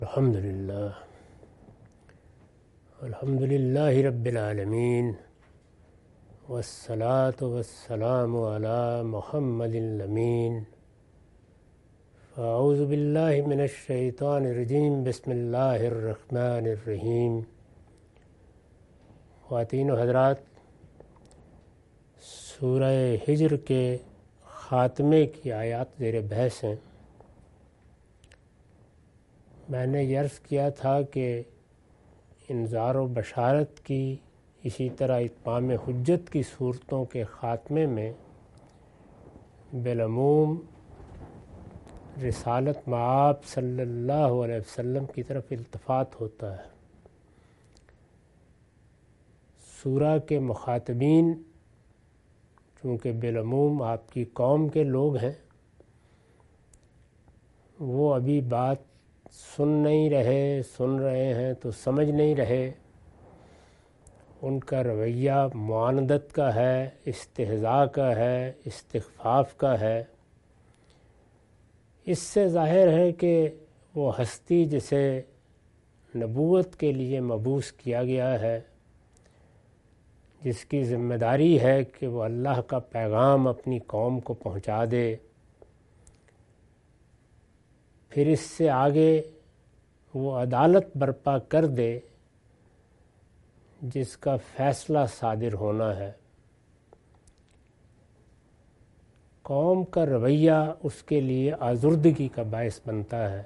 الحمد للہ رب العالمین والصلاة والسلام علی محمد الامین اعوذ باللہ من الشیطان الرجیم بسم اللہ الرحمن الرحیم۔ خواتین و حضرات، سورہ ہجر کے خاتمے کی آیات زیر بحث ہیں۔ میں نے یہ عرض کیا تھا کہ انذار و بشارت کی، اسی طرح اتمام حجت کی صورتوں کے خاتمے میں بالعموم رسالت مآب صلی اللہ علیہ وسلم کی طرف التفات ہوتا ہے۔ سورہ کے مخاطبین چونکہ بالعموم آپ کی قوم کے لوگ ہیں، وہ ابھی بات سن رہے ہیں تو سمجھ نہیں رہے۔ ان کا رویہ معاندت کا ہے، استہزاء کا ہے، استخفاف کا ہے۔ اس سے ظاہر ہے کہ وہ ہستی جسے نبوت کے لیے مبعوث کیا گیا ہے، جس کی ذمہ داری ہے کہ وہ اللہ کا پیغام اپنی قوم کو پہنچا دے، پھر اس سے آگے وہ عدالت برپا کر دے جس کا فیصلہ صادر ہونا ہے۔ قوم کا رویہ اس کے لیے آزردگی کا باعث بنتا ہے۔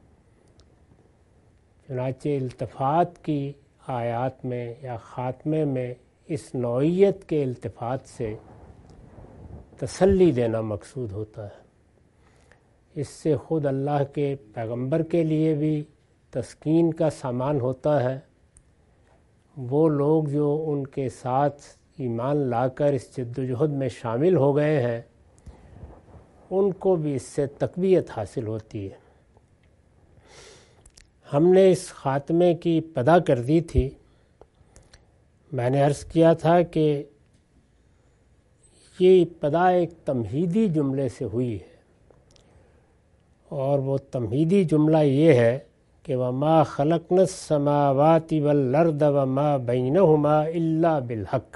چنانچہ التفات کی آیات میں یا خاتمے میں اس نوعیت کے التفات سے تسلی دینا مقصود ہوتا ہے۔ اس سے خود اللہ کے پیغمبر کے لیے بھی تسکین کا سامان ہوتا ہے۔ وہ لوگ جو ان کے ساتھ ایمان لا کر اس جد و جہد میں شامل ہو گئے ہیں، ان کو بھی اس سے تقویت حاصل ہوتی ہے۔ ہم نے اس خاتمے کی ابتدا کر دی تھی۔ میں نے عرض کیا تھا کہ یہ ابتدا ایک تمہیدی جملے سے ہوئی ہے، اور وہ تمہیدی جملہ یہ ہے کہ وَمَا خَلَقْنَا السَّمَاوَاتِ وَالْأَرْضَ وَمَا بَيْنَهُمَا إِلَّا بِالْحَقِّ۔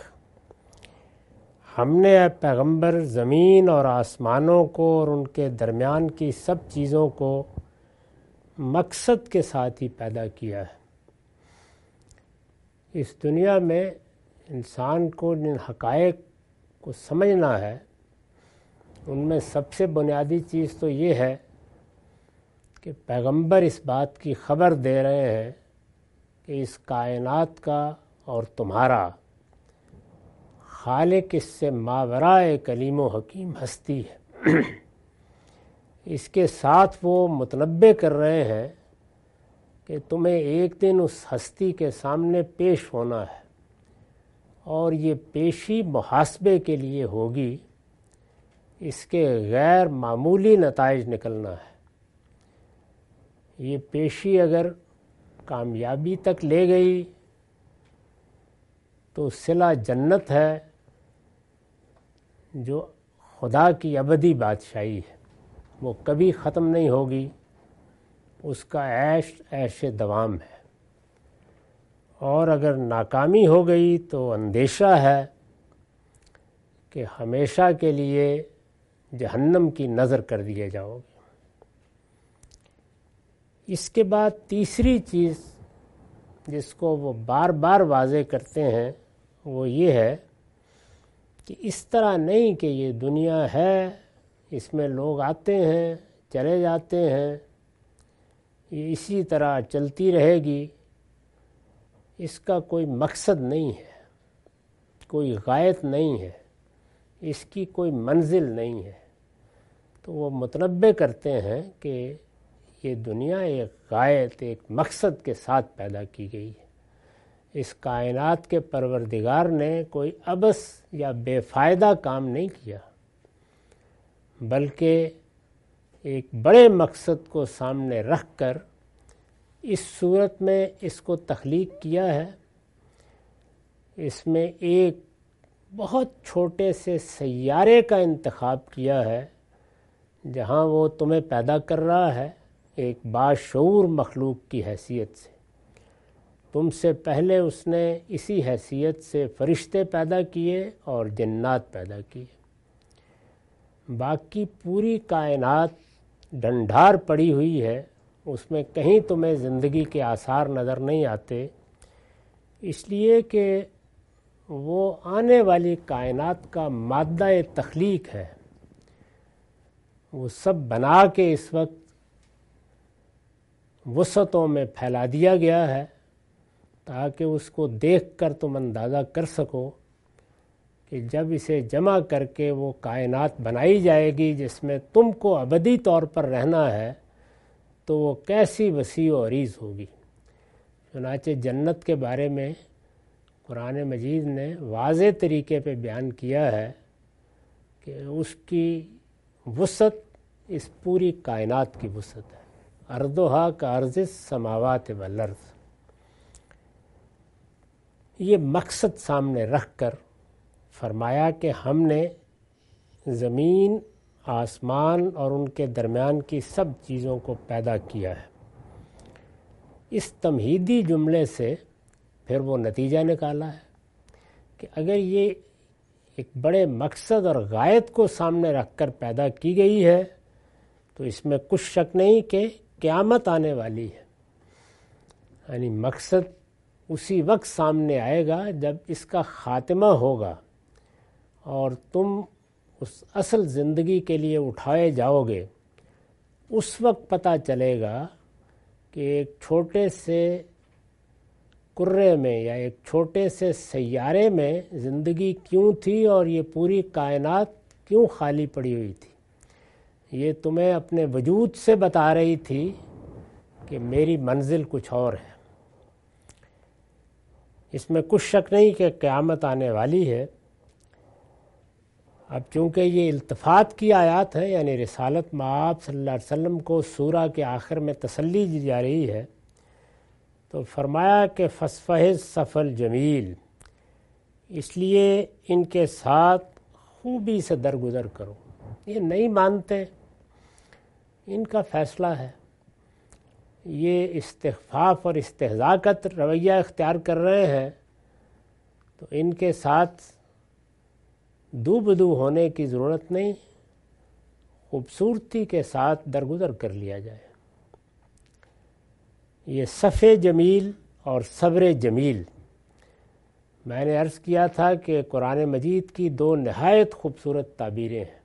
ہم نے اے پیغمبر زمین اور آسمانوں کو اور ان کے درمیان کی سب چیزوں کو مقصد کے ساتھ ہی پیدا کیا ہے۔ اس دنیا میں انسان کو جن حقائق کو سمجھنا ہے، ان میں سب سے بنیادی چیز تو یہ ہے کہ پیغمبر اس بات کی خبر دے رہے ہیں کہ اس کائنات کا اور تمہارا خالق اس سے ماورائے کلیم و حکیم ہستی ہے۔ اس کے ساتھ وہ متنبع کر رہے ہیں کہ تمہیں ایک دن اس ہستی کے سامنے پیش ہونا ہے، اور یہ پیشی محاسبے کے لیے ہوگی۔ اس کے غیر معمولی نتائج نکلنا ہے۔ یہ پیشی اگر کامیابی تک لے گئی تو صلہ جنت ہے، جو خدا کی ابدی بادشاہی ہے، وہ کبھی ختم نہیں ہوگی، اس کا عیش دوام ہے۔ اور اگر ناکامی ہو گئی تو اندیشہ ہے کہ ہمیشہ کے لیے جہنم کی نظر کر دیے جاؤ گے۔ اس کے بعد تیسری چیز جس کو وہ بار بار واضح کرتے ہیں وہ یہ ہے کہ اس طرح نہیں کہ یہ دنیا ہے، اس میں لوگ آتے ہیں چلے جاتے ہیں، یہ اسی طرح چلتی رہے گی، اس کا کوئی مقصد نہیں ہے، کوئی غایت نہیں ہے، اس کی کوئی منزل نہیں ہے۔ تو وہ متنبع کرتے ہیں کہ یہ دنیا ایک غایت، ایک مقصد کے ساتھ پیدا کی گئی ہے۔ اس کائنات کے پروردگار نے کوئی عبث یا بے فائدہ کام نہیں کیا، بلکہ ایک بڑے مقصد کو سامنے رکھ کر اس صورت میں اس کو تخلیق کیا ہے۔ اس میں ایک بہت چھوٹے سے سیارے کا انتخاب کیا ہے، جہاں وہ تمہیں پیدا کر رہا ہے، ایک باشعور مخلوق کی حیثیت سے. تم سے پہلے اس نے اسی حیثیت سے فرشتے پیدا کیے اور جنات پیدا کیے. باقی پوری کائنات ڈنڈھار پڑی ہوئی ہے، اس میں کہیں تمہیں زندگی کے آثار نظر نہیں آتے، اس لیے کہ وہ آنے والی کائنات کا مادہ تخلیق ہے. وہ سب بنا کے اس وقت وسعتوں میں پھیلا دیا گیا ہے تاکہ اس کو دیکھ کر تم اندازہ کر سکو کہ جب اسے جمع کر کے وہ کائنات بنائی جائے گی جس میں تم کو ابدی طور پر رہنا ہے تو وہ کیسی وسیع و عریض ہوگی. چنانچہ جنت کے بارے میں قرآن مجید نے واضح طریقے پہ بیان کیا ہے کہ اس کی وسعت اس پوری کائنات کی وسعت ہے. ارضھا کارض السماوات والارض. یہ مقصد سامنے رکھ کر فرمایا کہ ہم نے زمین، آسمان اور ان کے درمیان کی سب چیزوں کو پیدا کیا ہے. اس تمہیدی جملے سے پھر وہ نتیجہ نکالا ہے کہ اگر یہ ایک بڑے مقصد اور غایت کو سامنے رکھ کر پیدا کی گئی ہے تو اس میں کچھ شک نہیں کہ قیامت آنے والی ہے. یعنی مقصد اسی وقت سامنے آئے گا جب اس کا خاتمہ ہوگا اور تم اس اصل زندگی کے لیے اٹھائے جاؤ گے. اس وقت پتہ چلے گا کہ ایک چھوٹے سے کرے میں یا ایک چھوٹے سے سیارے میں زندگی کیوں تھی اور یہ پوری کائنات کیوں خالی پڑی ہوئی تھی. یہ تمہیں اپنے وجود سے بتا رہی تھی کہ میری منزل کچھ اور ہے. اس میں کچھ شک نہیں کہ قیامت آنے والی ہے. اب چونکہ یہ التفات کی آیات ہیں، یعنی رسالت مآب صلی اللہ علیہ وسلم کو سورہ کے آخر میں تسلی دی جا رہی ہے، تو فرمایا کہ فصفح الصف الجمیل، اس لیے ان کے ساتھ خوبی سے درگزر کرو. یہ نہیں مانتے، ان کا فیصلہ ہے. یہ استخفاف اور استہزاء کا رویہ اختیار کر رہے ہیں تو ان کے ساتھ دو بدو ہونے کی ضرورت نہیں، خوبصورتی کے ساتھ درگزر کر لیا جائے. یہ صف جمیل اور صبر جمیل، میں نے عرض کیا تھا کہ قرآن مجید کی دو نہایت خوبصورت تعبیریں ہیں.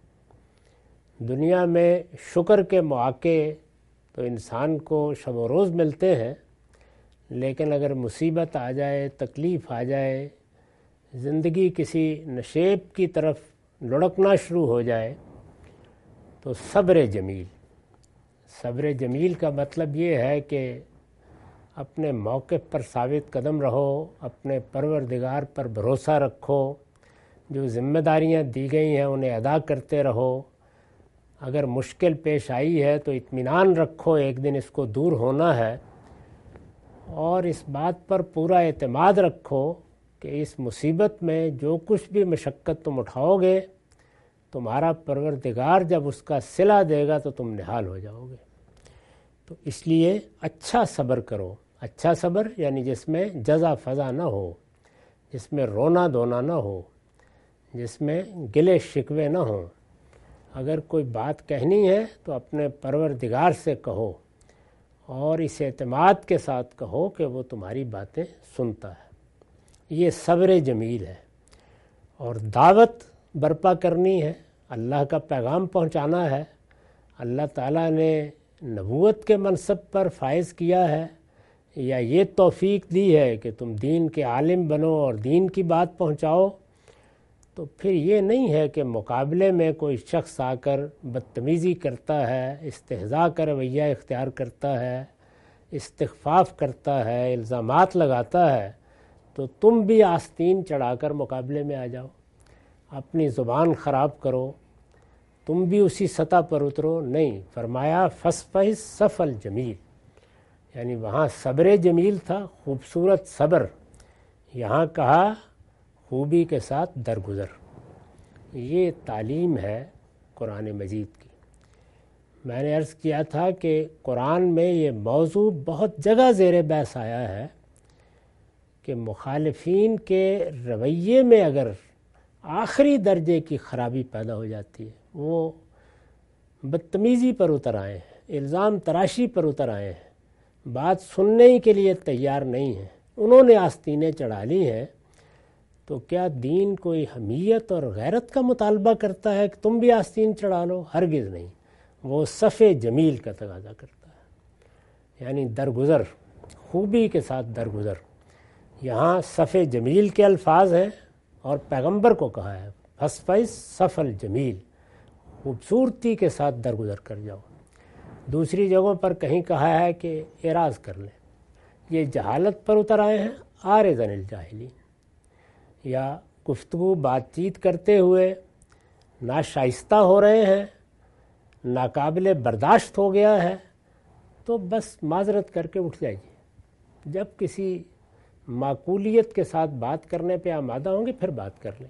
دنیا میں شکر کے مواقع تو انسان کو شب و روز ملتے ہیں، لیکن اگر مصیبت آ جائے، تکلیف آ جائے، زندگی کسی نشیب کی طرف لڑکنا شروع ہو جائے تو صبر جمیل. صبر جمیل کا مطلب یہ ہے کہ اپنے موقف پر ثابت قدم رہو، اپنے پروردگار پر بھروسہ رکھو، جو ذمہ داریاں دی گئی ہیں انہیں ادا کرتے رہو. اگر مشکل پیش آئی ہے تو اطمینان رکھو، ایک دن اس کو دور ہونا ہے، اور اس بات پر پورا اعتماد رکھو کہ اس مصیبت میں جو کچھ بھی مشقت تم اٹھاؤ گے، تمہارا پروردگار جب اس کا صلہ دے گا تو تم نہال ہو جاؤ گے. تو اس لیے اچھا صبر کرو. اچھا صبر یعنی جس میں جزا فضا نہ ہو، جس میں رونا دھونا نہ ہو، جس میں گلے شکوے نہ ہوں. اگر کوئی بات کہنی ہے تو اپنے پروردگار سے کہو اور اس اعتماد کے ساتھ کہو کہ وہ تمہاری باتیں سنتا ہے. یہ صبر جمیل ہے. اور دعوت برپا کرنی ہے، اللہ کا پیغام پہنچانا ہے. اللہ تعالیٰ نے نبوت کے منصب پر فائز کیا ہے یا یہ توفیق دی ہے کہ تم دین کے عالم بنو اور دین کی بات پہنچاؤ، تو پھر یہ نہیں ہے کہ مقابلے میں کوئی شخص آ کر بدتمیزی کرتا ہے، استہزاء کا رویہ اختیار کرتا ہے، استخفاف کرتا ہے، الزامات لگاتا ہے تو تم بھی آستین چڑھا کر مقابلے میں آ جاؤ، اپنی زبان خراب کرو، تم بھی اسی سطح پر اترو. نہیں، فرمایا فصفح الصف الجمیل، یعنی وہاں صبر جمیل تھا، خوبصورت صبر. یہاں کہا خوبی کے ساتھ درگزر. یہ تعلیم ہے قرآن مجید کی. میں نے عرض کیا تھا کہ قرآن میں یہ موضوع بہت جگہ زیر بحث آیا ہے کہ مخالفین کے رویے میں اگر آخری درجے کی خرابی پیدا ہو جاتی ہے، وہ بدتمیزی پر اتر آئے ہیں، الزام تراشی پر اتر آئے ہیں، بات سننے ہی کے لیے تیار نہیں ہیں، انہوں نے آستینیں چڑھا لی ہیں، تو کیا دین کوئی حمیت اور غیرت کا مطالبہ کرتا ہے کہ تم بھی آستین چڑھا لو؟ ہرگز نہیں، وہ صف جمیل کا تقاضا کرتا ہے، یعنی درگزر، خوبی کے ساتھ درگزر۔ یہاں صف جمیل کے الفاظ ہیں اور پیغمبر کو کہا ہے فَاسْفَحْ صَفْحَ الجمیل، خوبصورتی کے ساتھ درگزر کر جاؤ۔ دوسری جگہوں پر کہیں کہا ہے کہ اعراض کر لیں، یہ جہالت پر اتر آئے ہیں، عارض عن الجاہلین، یا گفتگو بات چیت کرتے ہوئے ناشائستہ ہو رہے ہیں، ناقابل برداشت ہو گیا ہے، تو بس معذرت کر کے اٹھ جائیے، جب کسی معقولیت کے ساتھ بات کرنے پہ آمادہ ہوں گے پھر بات کر لیں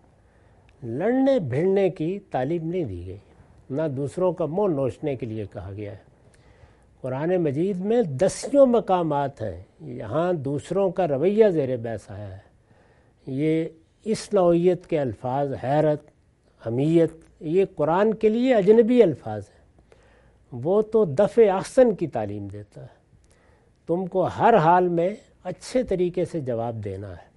گے۔ لڑنے بھیڑنے کی تعلیم نہیں دی گئی، نہ دوسروں کا منہ نوچنے کے لیے کہا گیا ہے۔ قرآن مجید میں دسیوں مقامات ہیں یہاں دوسروں کا رویہ زیر بحث آیا ہے۔ یہ اس نوعیت کے الفاظ، حیرت، حمیت، یہ قرآن کے لیے اجنبی الفاظ ہیں۔ وہ تو دفع احسن کی تعلیم دیتا ہے، تم کو ہر حال میں اچھے طریقے سے جواب دینا ہے،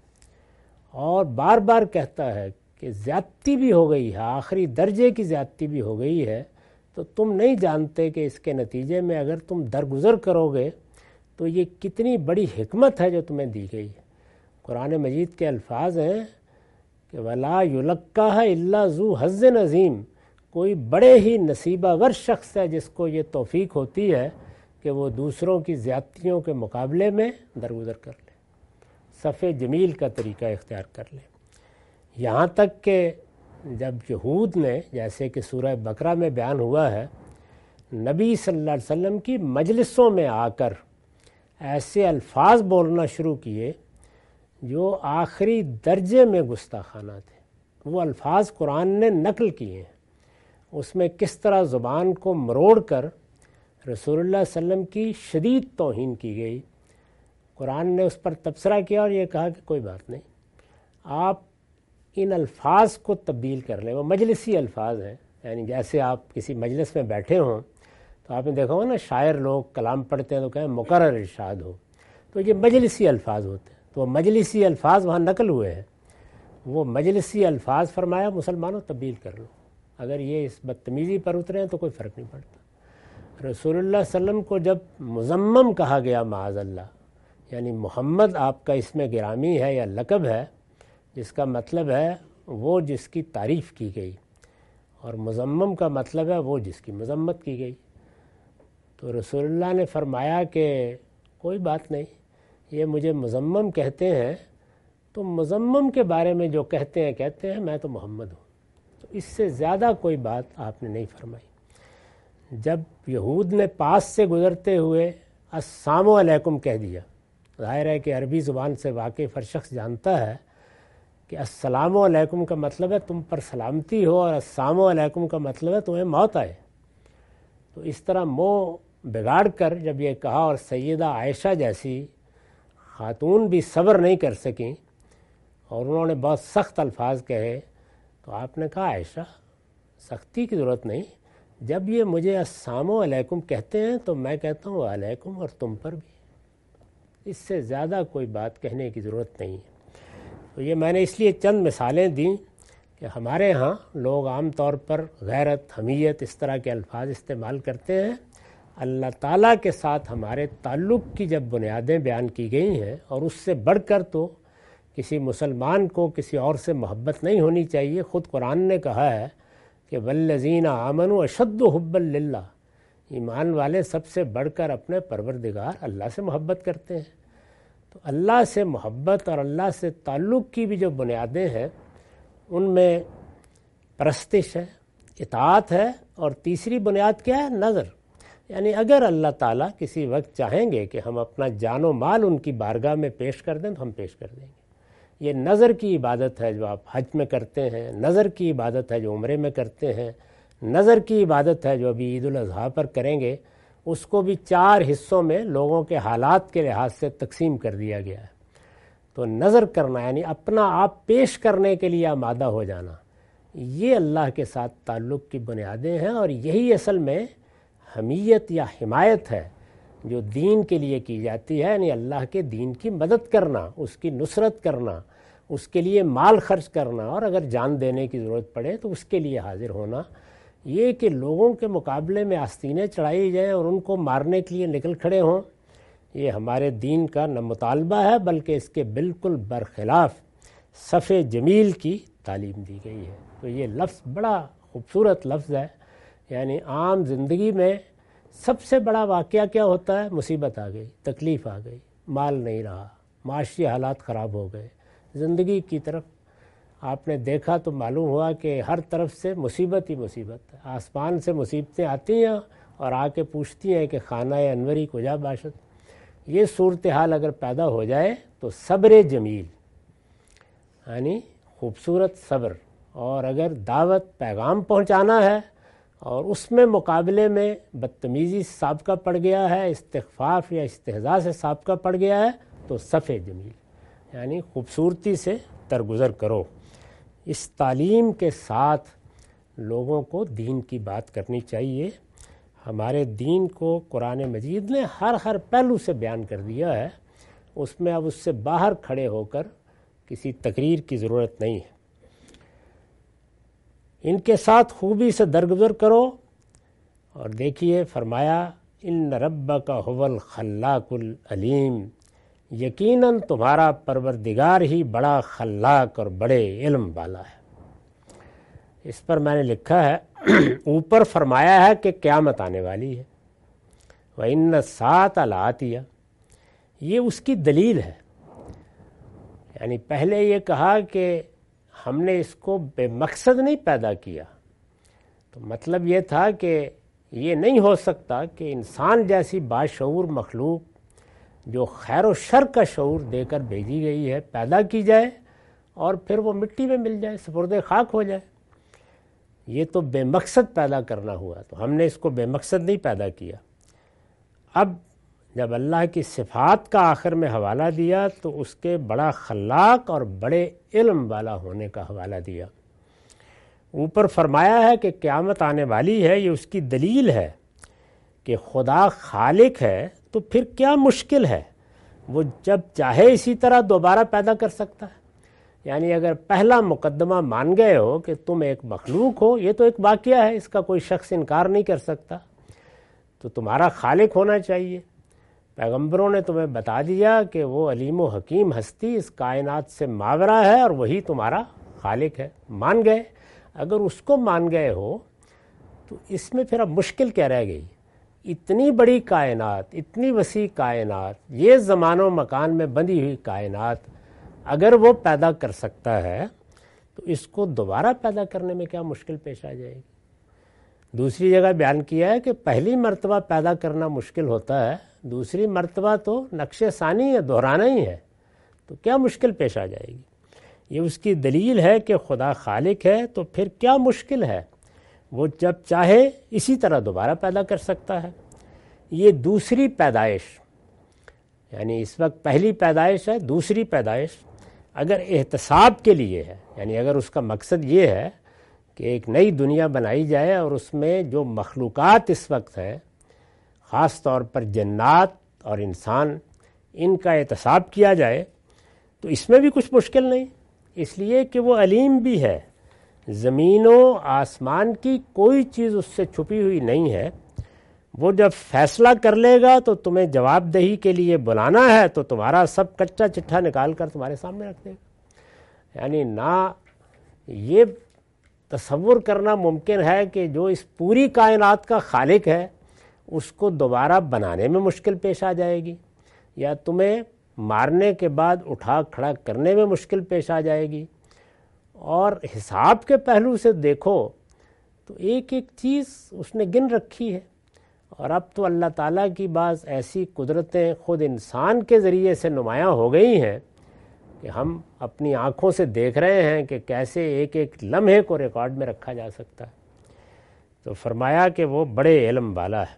اور بار بار کہتا ہے کہ زیادتی بھی ہو گئی ہے، آخری درجے کی زیادتی بھی ہو گئی ہے، تو تم نہیں جانتے کہ اس کے نتیجے میں اگر تم درگزر کرو گے تو یہ کتنی بڑی حکمت ہے جو تمہیں دی گئی ہے۔ قرآن مجید کے الفاظ ہیں کہ وَلَا يُلَقَّاهَا إِلَّا ذُو حَظٍّ عَظِيمٍ، کوئی بڑے ہی نصیبہ ور شخص ہے جس کو یہ توفیق ہوتی ہے کہ وہ دوسروں کی زیادتیوں کے مقابلے میں درگزر کر لے، صف جمیل کا طریقہ اختیار کر لے۔ یہاں تک کہ جب یہود نے، جیسے کہ سورہ بقرہ میں بیان ہوا ہے، نبی صلی اللہ علیہ وسلم کی مجلسوں میں آ کر ایسے الفاظ بولنا شروع کیے جو آخری درجے میں گستاخانہ تھے، وہ الفاظ قرآن نے نقل کیے ہیں۔ اس میں کس طرح زبان کو مروڑ کر رسول اللہ صلی اللہ علیہ وسلم کی شدید توہین کی گئی، قرآن نے اس پر تبصرہ کیا اور یہ کہا کہ کوئی بات نہیں، آپ ان الفاظ کو تبدیل کر لیں۔ وہ مجلسی الفاظ ہیں، یعنی جیسے آپ کسی مجلس میں بیٹھے ہوں تو آپ نے دیکھا ہو نا، شاعر لوگ کلام پڑھتے ہیں تو کہیں مقرر ارشاد ہو، تو یہ مجلسی الفاظ ہوتے ہیں، تو وہ مجلسی الفاظ وہاں نقل ہوئے ہیں۔ وہ مجلسی الفاظ فرمایا مسلمانوں تبدیل کر لو، اگر یہ اس بدتمیزی پر اترے ہیں تو کوئی فرق نہیں پڑتا۔ رسول اللہ صلی اللہ علیہ وسلم کو جب مذمم کہا گیا معاذ اللہ، یعنی محمد آپ کا اسم گرامی ہے یا لقب ہے، جس کا مطلب ہے وہ جس کی تعریف کی گئی، اور مذمم کا مطلب ہے وہ جس کی مذمت کی گئی، تو رسول اللہ نے فرمایا کہ کوئی بات نہیں، یہ مجھے مذمم کہتے ہیں تو مذمم کے بارے میں جو کہتے ہیں میں تو محمد ہوں۔ تو اس سے زیادہ کوئی بات آپ نے نہیں فرمائی۔ جب یہود نے پاس سے گزرتے ہوئے السلام علیکم کہہ دیا، ظاہر ہے کہ عربی زبان سے واقف ہر شخص جانتا ہے کہ السلام علیکم کا مطلب ہے تم پر سلامتی ہو، اور السلام علیکم کا مطلب ہے تمہیں موت آئے۔ تو اس طرح منہ بگاڑ کر جب یہ کہا، اور سیدہ عائشہ جیسی خاتون بھی صبر نہیں کر سکیں اور انہوں نے بہت سخت الفاظ کہے، تو آپ نے کہا عائشہ سختی کی ضرورت نہیں، جب یہ مجھے السلام علیکم کہتے ہیں تو میں کہتا ہوں وعلیکم، اور تم پر بھی، اس سے زیادہ کوئی بات کہنے کی ضرورت نہیں ہے۔ تو یہ میں نے اس لیے چند مثالیں دیں کہ ہمارے ہاں لوگ عام طور پر غیرت، حمیت، اس طرح کے الفاظ استعمال کرتے ہیں۔ اللہ تعالیٰ کے ساتھ ہمارے تعلق کی جب بنیادیں بیان کی گئی ہیں، اور اس سے بڑھ کر تو کسی مسلمان کو کسی اور سے محبت نہیں ہونی چاہیے۔ خود قرآن نے کہا ہے کہ والذین آمنوا اشد حبا للہ، ایمان والے سب سے بڑھ کر اپنے پروردگار اللہ سے محبت کرتے ہیں۔ تو اللہ سے محبت اور اللہ سے تعلق کی بھی جو بنیادیں ہیں، ان میں پرستش ہے، اطاعت ہے، اور تیسری بنیاد کیا ہے؟ نظر۔ یعنی اگر اللہ تعالیٰ کسی وقت چاہیں گے کہ ہم اپنا جان و مال ان کی بارگاہ میں پیش کر دیں تو ہم پیش کر دیں گے۔ یہ نظر کی عبادت ہے جو آپ حج میں کرتے ہیں، نظر کی عبادت ہے جو عمرے میں کرتے ہیں، نظر کی عبادت ہے جو ابھی عید الاضحیٰ پر کریں گے، اس کو بھی 4 حصوں میں لوگوں کے حالات کے لحاظ سے تقسیم کر دیا گیا ہے۔ تو نظر کرنا یعنی اپنا آپ پیش کرنے کے لیے آمادہ ہو جانا، یہ اللہ کے ساتھ تعلق کی بنیادیں ہیں، اور یہی اصل میں حمیت یا حمایت ہے جو دین کے لیے کی جاتی ہے، یعنی اللہ کے دین کی مدد کرنا، اس کی نصرت کرنا، اس کے لیے مال خرچ کرنا، اور اگر جان دینے کی ضرورت پڑے تو اس کے لیے حاضر ہونا۔ یہ کہ لوگوں کے مقابلے میں آستینیں چڑھائی جائیں اور ان کو مارنے کے لیے نکل کھڑے ہوں، یہ ہمارے دین کا نہ مطالبہ ہے، بلکہ اس کے بالکل برخلاف صف جمیل کی تعلیم دی گئی ہے۔ تو یہ لفظ بڑا خوبصورت لفظ ہے، یعنی عام زندگی میں سب سے بڑا واقعہ کیا ہوتا ہے؟ مصیبت آ گئی، تکلیف آ گئی، مال نہیں رہا، معاشی حالات خراب ہو گئے، زندگی کی طرف آپ نے دیکھا تو معلوم ہوا کہ ہر طرف سے مصیبت ہی مصیبت ہے، آسمان سے مصیبتیں آتی ہیں اور آ کے پوچھتی ہیں کہ خانہ انوری کجا باشد۔ یہ صورتحال اگر پیدا ہو جائے تو صبر جمیل یعنی خوبصورت صبر، اور اگر دعوت پیغام پہنچانا ہے اور اس میں مقابلے میں بدتمیزی سابقہ پڑ گیا ہے، استخفاف یا استہزاء سے سابقہ پڑ گیا ہے، تو صف جمیل یعنی خوبصورتی سے درگزر کرو۔ اس تعلیم کے ساتھ لوگوں کو دین کی بات کرنی چاہیے۔ ہمارے دین کو قرآن مجید نے ہر پہلو سے بیان کر دیا ہے، اس میں اب اس سے باہر کھڑے ہو کر کسی تقریر کی ضرورت نہیں ہے۔ ان کے ساتھ خوبی سے درگزر کرو، اور دیکھیے فرمایا ان ربک هو الخلاق العلیم، یقیناً تمہارا پروردگار ہی بڑا خلاق اور بڑے علم والا ہے۔ اس پر میں نے لکھا ہے اوپر فرمایا ہے کہ قیامت آنے والی ہے، وَإِنَّ السَّاعَةَ لَآتِيَةٌ، یہ اس کی دلیل ہے۔ یعنی پہلے یہ کہا کہ ہم نے اس کو بے مقصد نہیں پیدا کیا، تو مطلب یہ تھا کہ یہ نہیں ہو سکتا کہ انسان جیسی باشعور مخلوق جو خیر و شر کا شعور دے کر بھیجی گئی ہے پیدا کی جائے اور پھر وہ مٹی میں مل جائے، سپرد خاک ہو جائے۔ یہ تو بے مقصد پیدا کرنا ہوا، تو ہم نے اس کو بے مقصد نہیں پیدا کیا۔ اب جب اللہ کی صفات کا آخر میں حوالہ دیا تو اس کے بڑا خلاق اور بڑے علم والا ہونے کا حوالہ دیا۔ اوپر فرمایا ہے کہ قیامت آنے والی ہے، یہ اس کی دلیل ہے کہ خدا خالق ہے، تو پھر کیا مشکل ہے؟ وہ جب چاہے اسی طرح دوبارہ پیدا کر سکتا ہے۔ یعنی اگر پہلا مقدمہ مان گئے ہو کہ تم ایک مخلوق ہو، یہ تو ایک واقعہ ہے، اس کا کوئی شخص انکار نہیں کر سکتا، تو تمہارا خالق ہونا چاہیے۔ پیغمبروں نے تمہیں بتا دیا کہ وہ علیم و حکیم ہستی اس کائنات سے ماورا ہے اور وہی تمہارا خالق ہے، مان گئے۔ اگر اس کو مان گئے ہو تو اس میں پھر اب مشکل کیا رہ گئی؟ اتنی بڑی کائنات، اتنی وسیع کائنات، یہ زمان و مکان میں بندھی ہوئی کائنات اگر وہ پیدا کر سکتا ہے تو اس کو دوبارہ پیدا کرنے میں کیا مشکل پیش آ جائے گی؟ دوسری جگہ بیان کیا ہے کہ پہلی مرتبہ پیدا کرنا مشکل ہوتا ہے، دوسری مرتبہ تو نقش ثانی ہے، دہرانا ہی ہے، تو کیا مشکل پیش آ جائے گی؟ یہ اس کی دلیل ہے کہ خدا خالق ہے، تو پھر کیا مشکل ہے؟ وہ جب چاہے اسی طرح دوبارہ پیدا کر سکتا ہے۔ یہ دوسری پیدائش، یعنی اس وقت پہلی پیدائش ہے، دوسری پیدائش اگر احتساب کے لیے ہے، یعنی اگر اس کا مقصد یہ ہے کہ ایک نئی دنیا بنائی جائے اور اس میں جو مخلوقات اس وقت ہیں، خاص طور پر جنات اور انسان، ان کا احتساب کیا جائے، تو اس میں بھی کچھ مشکل نہیں، اس لیے کہ وہ علیم بھی ہے، زمین و آسمان کی کوئی چیز اس سے چھپی ہوئی نہیں ہے۔ وہ جب فیصلہ کر لے گا تو تمہیں جواب دہی کے لیے بلانا ہے تو تمہارا سب کچا چٹھا نکال کر تمہارے سامنے رکھ دے گا۔ یعنی نہ یہ تصور کرنا ممکن ہے کہ جو اس پوری کائنات کا خالق ہے اس کو دوبارہ بنانے میں مشکل پیش آ جائے گی، یا تمہیں مارنے کے بعد اٹھا کھڑا کرنے میں مشکل پیش آ جائے گی۔ اور حساب کے پہلو سے دیکھو تو ایک ایک چیز اس نے گن رکھی ہے، اور اب تو اللہ تعالیٰ کی بعض ایسی قدرتیں خود انسان کے ذریعے سے نمایاں ہو گئی ہیں کہ ہم اپنی آنکھوں سے دیکھ رہے ہیں کہ کیسے ایک ایک لمحے کو ریکارڈ میں رکھا جا سکتا ہے۔ تو فرمایا کہ وہ بڑے علم والا ہے۔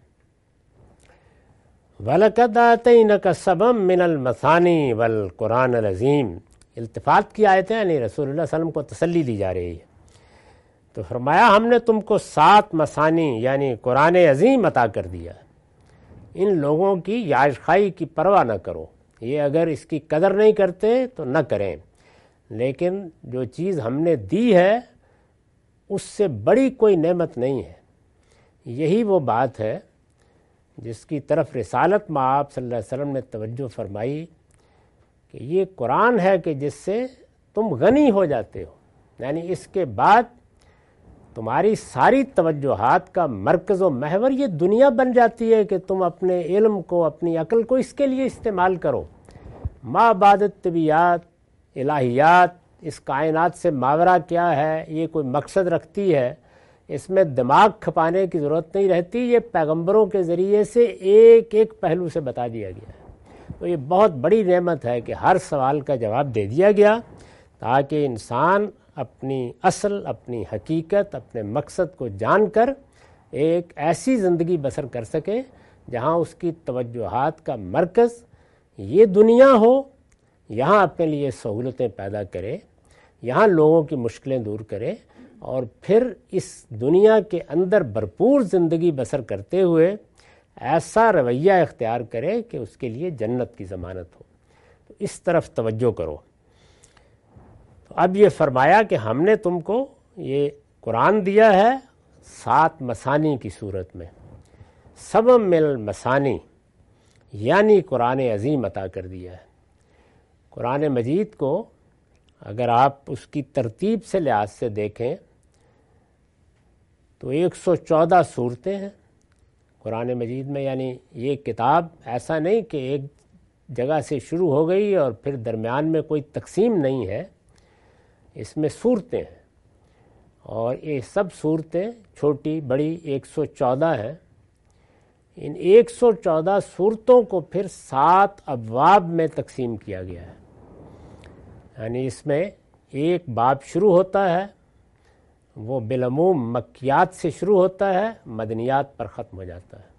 وَلَقَدْ آتَيْنَكَ سَبْعًا مِّنَ الْمَثَانِي وَالْقُرْآنِ الْعَظِيمِ، التفات کی آیتیں یعنی رسول اللہ صلی اللہ علیہ وسلم کو تسلی دی جا رہی ہے۔ تو فرمایا ہم نے تم کو 7 مثانی یعنی قرآن عظیم عطا کر دیا۔ ان لوگوں کی یاش خائی کی پرواہ نہ کرو، یہ اگر اس کی قدر نہیں کرتے تو نہ کریں، لیکن جو چیز ہم نے دی ہے اس سے بڑی کوئی نعمت نہیں ہے۔ یہی وہ بات ہے جس کی طرف رسالت مآب صلی اللہ علیہ وسلم نے توجہ فرمائی کہ یہ قرآن ہے کہ جس سے تم غنی ہو جاتے ہو، یعنی اس کے بعد تمہاری ساری توجہات کا مرکز و محور یہ دنیا بن جاتی ہے کہ تم اپنے علم کو، اپنی عقل کو اس کے لیے استعمال کرو۔ ما بعد طبیعات، الہیات، اس کائنات سے ماورا کیا ہے، یہ کوئی مقصد رکھتی ہے، اس میں دماغ کھپانے کی ضرورت نہیں رہتی، یہ پیغمبروں کے ذریعے سے ایک ایک پہلو سے بتا دیا گیا ہے۔ تو یہ بہت بڑی نعمت ہے کہ ہر سوال کا جواب دے دیا گیا تاکہ انسان اپنی اصل، اپنی حقیقت، اپنے مقصد کو جان کر ایک ایسی زندگی بسر کر سکے جہاں اس کی توجہات کا مرکز یہ دنیا ہو، یہاں اپنے لیے سہولتیں پیدا کرے، یہاں لوگوں کی مشکلیں دور کرے، اور پھر اس دنیا کے اندر بھرپور زندگی بسر کرتے ہوئے ایسا رویہ اختیار کرے کہ اس کے لیے جنت کی ضمانت ہو۔ تو اس طرف توجہ کرو۔ تو اب یہ فرمایا کہ ہم نے تم کو یہ قرآن دیا ہے 7 مثانی کی صورت میں، 7 من المثانی یعنی قرآن عظیم عطا کر دیا ہے۔ قرآن مجید کو اگر آپ اس کی ترتیب سے لحاظ سے دیکھیں تو 114 صورتیں ہیں قرآن مجید میں، یعنی یہ کتاب ایسا نہیں کہ ایک جگہ سے شروع ہو گئی اور پھر درمیان میں کوئی تقسیم نہیں ہے، اس میں صورتیں ہیں، اور یہ سب صورتیں چھوٹی بڑی 114 ہیں۔ ان 114 صورتوں کو پھر 7 ابواب میں تقسیم کیا گیا ہے، یعنی اس میں ایک باب شروع ہوتا ہے، وہ بالعموم مکیات سے شروع ہوتا ہے، مدنیات پر ختم ہو جاتا ہے۔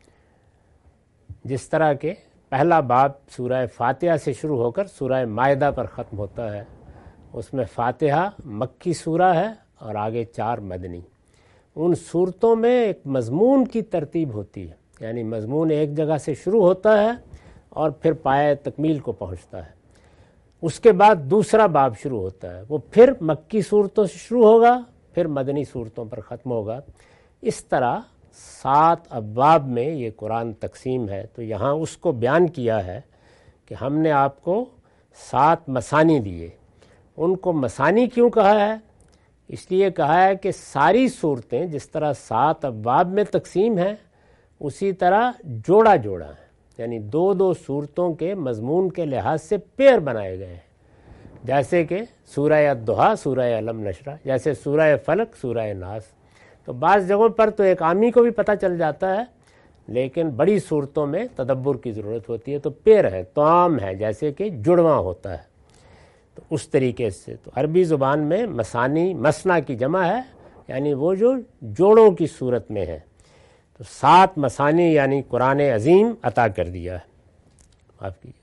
جس طرح کہ پہلا باب سورہ فاتحہ سے شروع ہو کر سورہ مائدہ پر ختم ہوتا ہے، اس میں فاتحہ مکی سورہ ہے اور آگے 4 مدنی۔ ان صورتوں میں ایک مضمون کی ترتیب ہوتی ہے، یعنی مضمون ایک جگہ سے شروع ہوتا ہے اور پھر پائے تکمیل کو پہنچتا ہے۔ اس کے بعد دوسرا باب شروع ہوتا ہے، وہ پھر مکی صورتوں سے شروع ہوگا، پھر مدنی صورتوں پر ختم ہوگا۔ اس طرح 7 ابواب میں یہ قرآن تقسیم ہے۔ تو یہاں اس کو بیان کیا ہے کہ ہم نے آپ کو 7 مثانی دیے۔ ان کو مثانی کیوں کہا ہے؟ اس لیے کہا ہے کہ ساری صورتیں جس طرح 7 ابواب میں تقسیم ہیں اسی طرح جوڑا جوڑا ہیں، یعنی 2 صورتوں کے مضمون کے لحاظ سے پیر بنائے گئے ہیں، جیسے کہ سورہ الضحیٰ، سورہ علم نشرہ، جیسے سورہ فلق، سورہ ناس۔ تو بعض جگہوں پر تو ایک عامی کو بھی پتہ چل جاتا ہے، لیکن بڑی صورتوں میں تدبر کی ضرورت ہوتی ہے، تو پیر ہے، توام ہے، جیسے کہ جڑواں ہوتا ہے۔ تو اس طریقے سے تو عربی زبان میں مثانی مثنا کی جمع ہے، یعنی وہ جو جوڑوں کی صورت میں ہے۔ تو 7 مثانی یعنی قرآن عظیم عطا کر دیا ہے۔ معاف کیجیے،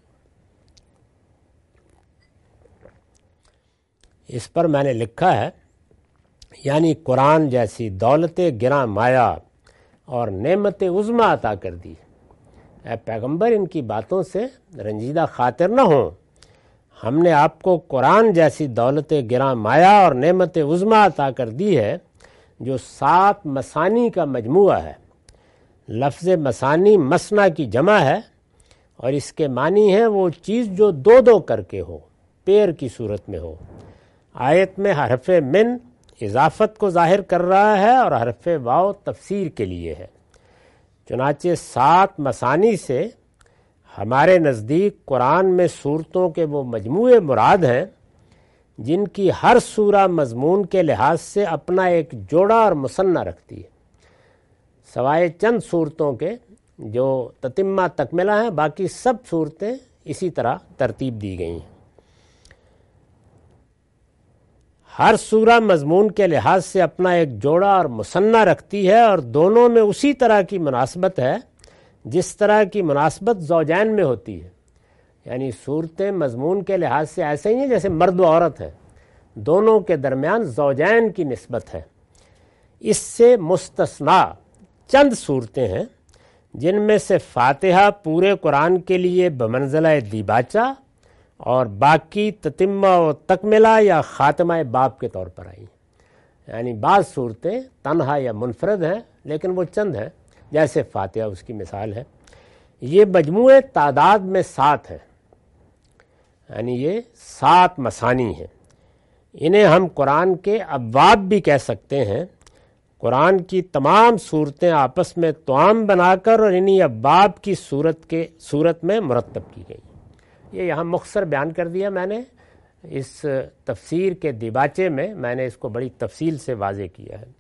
اس پر میں نے لکھا ہے یعنی قرآن جیسی دولت گراں مایا اور نعمت عظمی عطا کر دی۔ اے پیغمبر ان کی باتوں سے رنجیدہ خاطر نہ ہوں، ہم نے آپ کو قرآن جیسی دولت گراں مایا اور نعمت عظمی عطا کر دی ہے جو 7 مثانی کا مجموعہ ہے۔ لفظ مثانی مثنا کی جمع ہے اور اس کے معنی ہے وہ چیز جو 2 کر کے ہو، پیر کی صورت میں ہو۔ آیت میں حرف من اضافت کو ظاہر کر رہا ہے اور حرف واو تفسیر کے لیے ہے۔ چنانچہ 7 مثانی سے ہمارے نزدیک قرآن میں صورتوں کے وہ مجموعے مراد ہیں جن کی ہر سورہ مضمون کے لحاظ سے اپنا ایک جوڑا اور مثنیٰ رکھتی ہے، سوائے چند صورتوں کے جو تتمہ تکملہ ہیں، باقی سب صورتیں اسی طرح ترتیب دی گئی ہیں۔ ہر سورہ مضمون کے لحاظ سے اپنا ایک جوڑا اور مثنیٰ رکھتی ہے، اور دونوں میں اسی طرح کی مناسبت ہے جس طرح کی مناسبت زوجین میں ہوتی ہے. یعنی صورتیں مضمون کے لحاظ سے ایسے ہی ہیں جیسے مرد و عورت ہے، دونوں کے درمیان زوجین کی نسبت ہے. اس سے مستثنا چند صورتیں ہیں جن میں سے فاتحہ پورے قرآن کے لیے بمنزلہ دیباچہ اور باقی تتمہ و تکملہ یا خاتمہ باب کے طور پر آئی. یعنی بعض صورتیں تنہا یا منفرد ہیں لیکن وہ چند ہیں، جیسے فاتحہ اس کی مثال ہے. یہ مجموعے تعداد میں 7 ہیں، یعنی یہ 7 مثانی ہیں. انہیں ہم قرآن کے ابواب بھی کہہ سکتے ہیں. قرآن کی تمام صورتیں آپس میں توام بنا کر اور انہی ابواب کی صورت میں مرتب کی گئی. یہ یہاں مختصر بیان کر دیا میں نے. اس تفسیر کے دیباچے میں نے اس کو بڑی تفصیل سے واضح کیا ہے.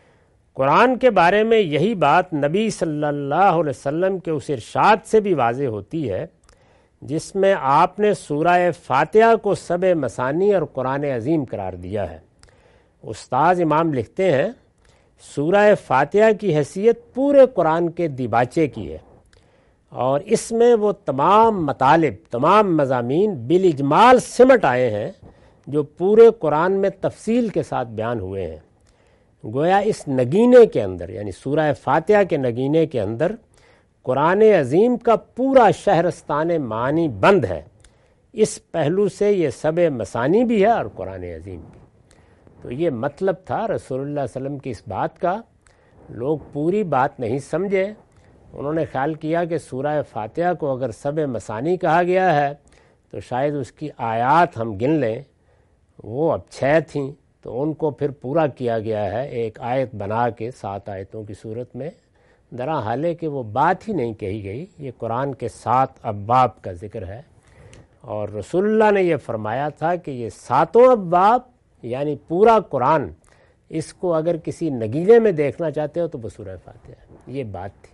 قرآن کے بارے میں یہی بات نبی صلی اللہ علیہ وسلم کے اس ارشاد سے بھی واضح ہوتی ہے جس میں آپ نے سورہ فاتحہ کو سبع مثانی اور قرآن عظیم قرار دیا ہے. استاذ امام لکھتے ہیں سورہ فاتحہ کی حیثیت پورے قرآن کے دیباچے کی ہے، اور اس میں وہ تمام مطالب، تمام مضامین بالاجمال سمٹ آئے ہیں جو پورے قرآن میں تفصیل کے ساتھ بیان ہوئے ہیں. گویا اس نگینے کے اندر، یعنی سورہ فاتحہ کے نگینے کے اندر قرآن عظیم کا پورا شہرستان معانی بند ہے. اس پہلو سے یہ سبع مثانی بھی ہے اور قرآن عظیم بھی. تو یہ مطلب تھا رسول اللہ صلی اللہ علیہ وسلم کی اس بات کا. لوگ پوری بات نہیں سمجھے. انہوں نے خیال کیا کہ سورہ فاتحہ کو اگر سبع مثانی کہا گیا ہے تو شاید اس کی آیات ہم گن لیں، وہ اب 6 تھیں تو ان کو پھر پورا کیا گیا ہے ایک آیت بنا کے 7 آیتوں کی صورت میں. درا حالے کہ وہ بات ہی نہیں کہی گئی. یہ قرآن کے 7 ابواب کا ذکر ہے، اور رسول اللہ نے یہ فرمایا تھا کہ یہ 7 ابواب یعنی پورا قرآن، اس کو اگر کسی نگینے میں دیکھنا چاہتے ہو تو وہ سورہ فاتحہ ہے. یہ بات تھی.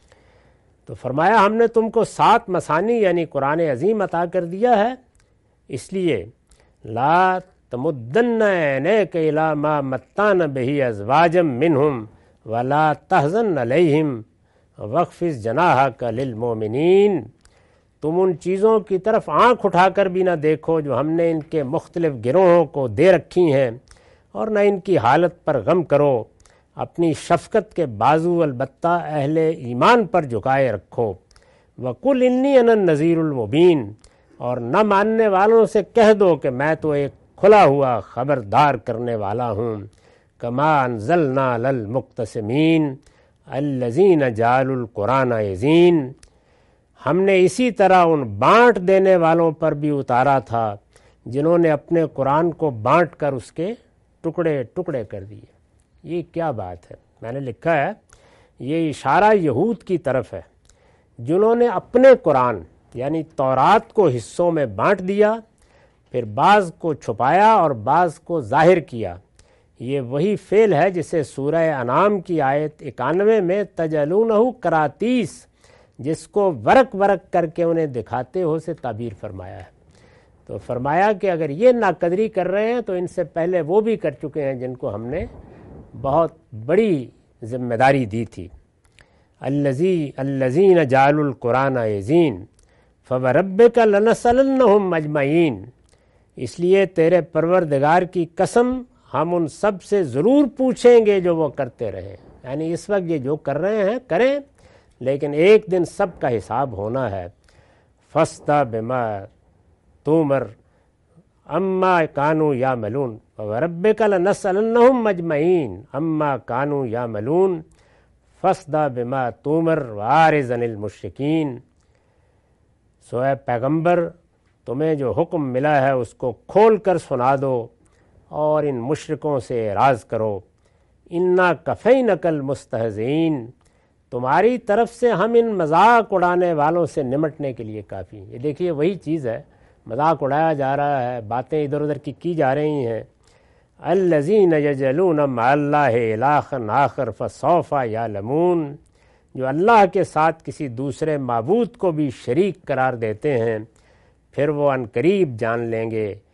تو فرمایا ہم نے تم کو 7 مثانی یعنی قرآن عظیم عطا کر دیا ہے، اس لیے لا تمدن عینیک الی ما متعنا بہ ازواجا منہم ولا تحزن علیہم واخفض جناحک للمؤمنین. تم ان چیزوں کی طرف آنکھ اٹھا کر بھی نہ دیکھو جو ہم نے ان کے مختلف گروہوں کو دے رکھی ہیں، اور نہ ان کی حالت پر غم کرو. اپنی شفقت کے بازو البتہ اہل ایمان پر جھکائے رکھو. وَقُلْ إِنِّي أَنَا النَّذِيرُ الْمُبِينُ. اور نہ ماننے والوں سے کہہ دو کہ میں تو ایک کھلا ہوا خبردار کرنے والا ہوں. كَمَا أَنزَلْنَا عَلَى الْمُقْتَسِمِينَ الَّذِينَ جَعَلُوا الْقُرْآنَ عِضِينَ. ہم نے اسی طرح ان بانٹ دینے والوں پر بھی اتارا تھا جنہوں نے اپنے قرآن کو بانٹ کر اس کے ٹکڑے ٹکڑے کر دیے. یہ کیا بات ہے؟ میں نے لکھا ہے یہ اشارہ یہود کی طرف ہے جنہوں نے اپنے قرآن یعنی تورات کو حصوں میں بانٹ دیا، پھر بعض کو چھپایا اور بعض کو ظاہر کیا. یہ وہی فعل ہے جسے سورہ انعام کی آیت 91 میں تجعلونہ قراطیس، جس کو ورق ورق کر کے انہیں دکھاتے ہو، سے تعبیر فرمایا ہے. تو فرمایا کہ اگر یہ ناقدری کر رہے ہیں تو ان سے پہلے وہ بھی کر چکے ہیں جن کو ہم نے بہت بڑی ذمہ داری دی تھی. الذین جعلوا القرآن عضین فوربک لنسألنہم اجمعین. اس لیے تیرے پروردگار کی قسم ہم ان سب سے ضرور پوچھیں گے جو وہ کرتے رہے. یعنی اس وقت یہ جو کر رہے ہیں کریں، لیکن ایک دن سب کا حساب ہونا ہے. فاصدع بما تؤمر اما کانوا یعملون وربک لنسألنہم اجمعین اما کانوا یعملون فاصدع بما تؤمر واعرض عن المشرکین. سو اے پیغمبر، تمہیں جو حکم ملا ہے اس کو کھول کر سنا دو اور ان مشرکوں سے اعراض کرو. انا کفینک المستہزئین. تمہاری طرف سے ہم ان مذاق اڑانے والوں سے نمٹنے کے لیے کافی ہیں. یہ دیکھیے وہی چیز ہے، مذاق اڑایا جا رہا ہے، باتیں ادھر ادھر کی جا رہی ہیں. الذین یجعلون مع اللہ الہا آخر فسوف یعلمون. جو اللہ کے ساتھ کسی دوسرے معبود کو بھی شریک قرار دیتے ہیں، پھر وہ عنقریب جان لیں گے.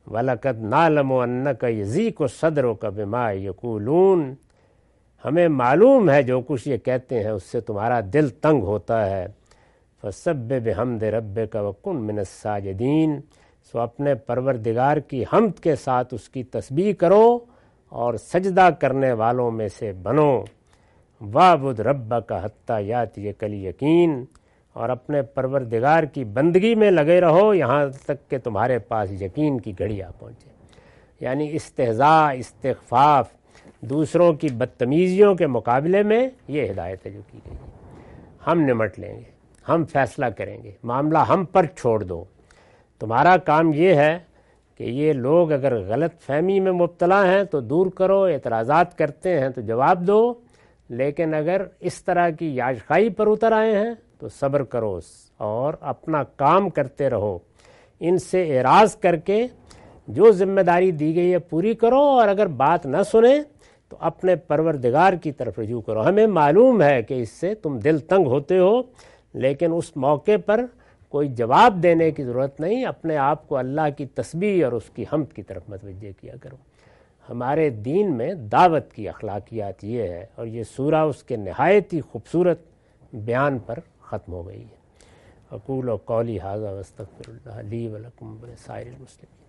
وَلَقَدْ نَعْلَمُ أَنَّكَ يَضِيقُ صَدْرُكَ بِمَا يَقُولُونَ، ہمیں معلوم ہے جو کچھ یہ کہتے ہیں اس سے تمہارا دل تنگ ہوتا ہے. فَسَبِّحْ بِحَمْدِ رَبِّكَ وَكُن مِّنَ السَّاجِدِينَ، سو اپنے پروردگار کی حمد کے ساتھ اس کی تسبیح کرو اور سجدہ کرنے والوں میں سے بنو. وَاعْبُدْ رَبَّكَ حَتَّىٰ يَأْتِيَكَ الْيَقِينُ، اور اپنے پروردگار کی بندگی میں لگے رہو یہاں تک کہ تمہارے پاس یقین کی گھڑی آ پہنچے. یعنی استہزاء، استخفاف، دوسروں کی بدتمیزیوں کے مقابلے میں یہ ہدایت ہے جو کی گئی ہے. ہم نمٹ لیں گے، ہم فیصلہ کریں گے، معاملہ ہم پر چھوڑ دو. تمہارا کام یہ ہے کہ یہ لوگ اگر غلط فہمی میں مبتلا ہیں تو دور کرو، اعتراضات کرتے ہیں تو جواب دو، لیکن اگر اس طرح کی یاشخائی پر اتر آئے ہیں تو صبر کرو اور اپنا کام کرتے رہو. ان سے اعراض کر کے جو ذمہ داری دی گئی ہے پوری کرو، اور اگر بات نہ سنیں تو اپنے پروردگار کی طرف رجوع کرو. ہمیں معلوم ہے کہ اس سے تم دل تنگ ہوتے ہو، لیکن اس موقع پر کوئی جواب دینے کی ضرورت نہیں. اپنے آپ کو اللہ کی تسبیح اور اس کی حمد کی طرف متوجہ کیا کرو. ہمارے دین میں دعوت کی اخلاقیات یہ ہے، اور یہ سورہ اس کے نہایت ہی خوبصورت بیان پر ختم ہو گئی ہے. اقول قولی ھذا واستغفر اللہ لی ولکم ولسائر المسلمین.